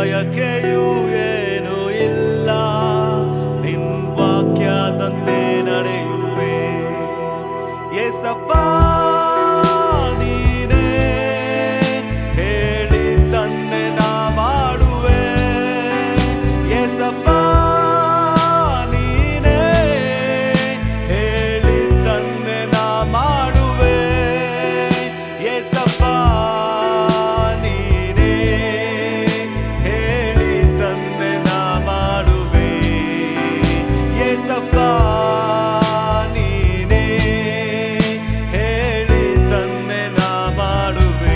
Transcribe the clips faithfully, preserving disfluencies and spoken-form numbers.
ಬಯಕೆಯೂ ಏನೂ ಇಲ್ಲ, ನಿನ್ ವಾಕ್ಯದಂತೆ ನಡೆಯುವೆ ಯೇಸಪ್ಪ. ನೀನೇ ಹೇಳಿದ್ದನ್ನೇ ನಾ ಮಾಡುವೆ ಯೇಸಪ್ಪ. ನೀನೇ ಹೇಳಿದ್ದನ್ನೇ ನಾ ಮಾಡುವೆ ಯೇಸಪ್ಪ. ನೀನೇ ಹೇಳಿದ್ದನ್ನೇ ನಾ ಮಾಡುವೆ ಯೇಸಪ್ಪ. ನೀನೇ ಹೇಳಿದ್ದನ್ನೇ ನಾ ಮಾಡುವೆ.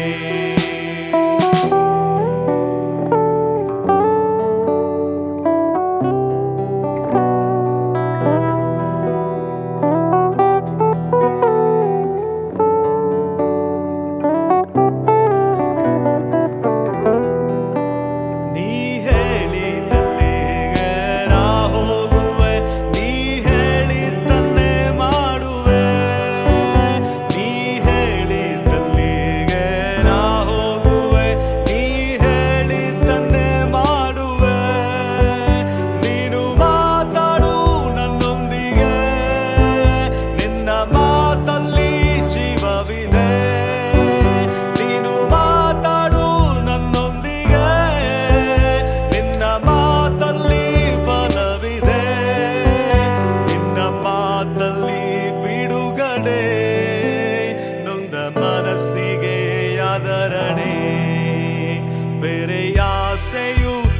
ನೀ ಹೇಳಿದಲ್ಲಿಗೆ ನಾ ಹೋಗುವೆ, ನೀ ಹೇಳಿದ್ದನ್ನೇ ಮಾಡುವೆ. ನೀ ಹೇಳಿದಲ್ಲಿಗೆ ನಾ ಹೋಗುವೆ, ನೀ ಹೇಳಿದ್ದನ್ನೇ ಮಾಡುವೆ. ನೀನು ಮಾತಾಡು ನನ್ನೊಂದಿಗೆ, ನಿನ್ನ ಮಾತಲ್ಲಿ ಜೀವವಿದೆ. ನೀನು ಮಾತಾಡು ನನ್ನೊಂದಿಗೆ, ನಿನ್ನ ಮಾತಲ್ಲಿ ಬಲವಿದೆ. ನಿನ್ನ ಮಾತಲ್ಲಿ ಬಿಡುಗಡೆ, ನೊಂದ ಮನಸ್ಸಿಗೆ ಆದರಣೆ. ಬೇರೆ ಆಸೆಯೂ